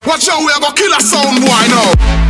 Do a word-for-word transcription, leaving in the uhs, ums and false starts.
Watch out, we are gonna kill a sound boy now.